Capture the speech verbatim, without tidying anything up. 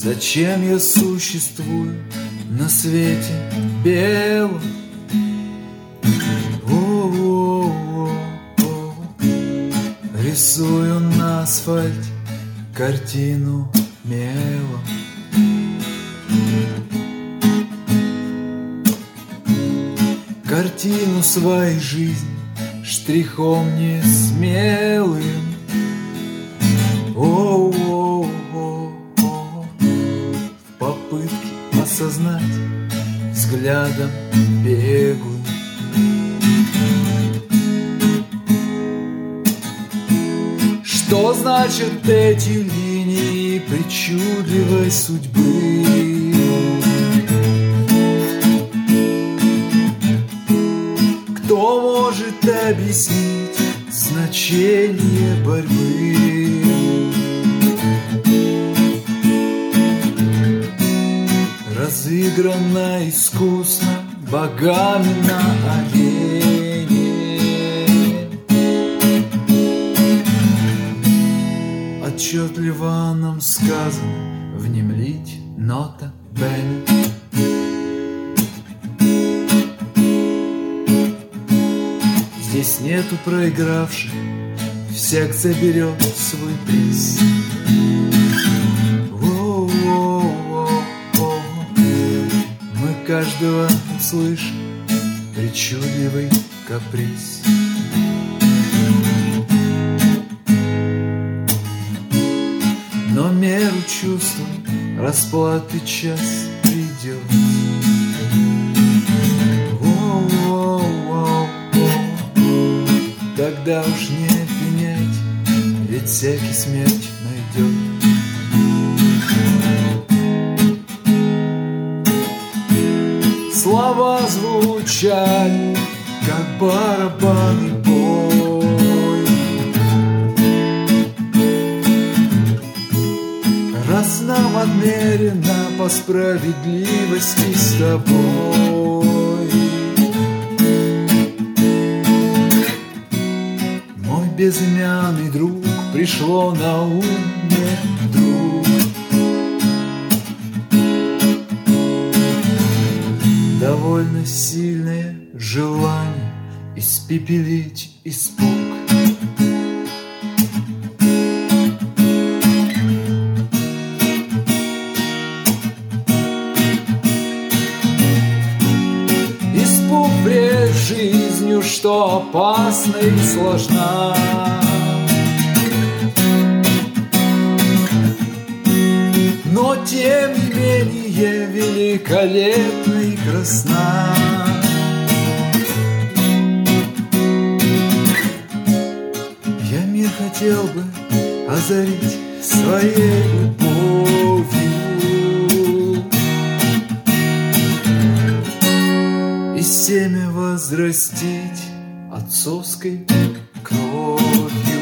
Зачем я существую на свете белом? О-о-о-о. Рисую на асфальте картину мелом. Картину своей жизни штрихом не смелым. О-о-о-о. В попытке осознать взглядом беглым. Что значит эти линии причудливой судьбы? Кто может объяснить значение борьбы? Разыграно искусно богами на арене. Отчетливо нам сказано внемлить нота бene. Здесь нету проигравших, всяк заберет свой приз. О-о-о-о. Мы каждого услышим причудливый каприз. Но меру чувствам расплаты час придет. О-о-о-о. Тогда уж не пенять, ведь всякий смерть найдет. Слова звучали, как барабанный бой. Раз нам отмерено по справедливости с тобой, мой безымянный друг, пришло на ум мне вдруг. Довольно сильное желание испепелить испуг. Испуг пред жизнью, что опасна и сложна. Но тем не менее великолепна и красна. Я мир хотел бы озарить своей любовью и семя возрастить отцовской кровью.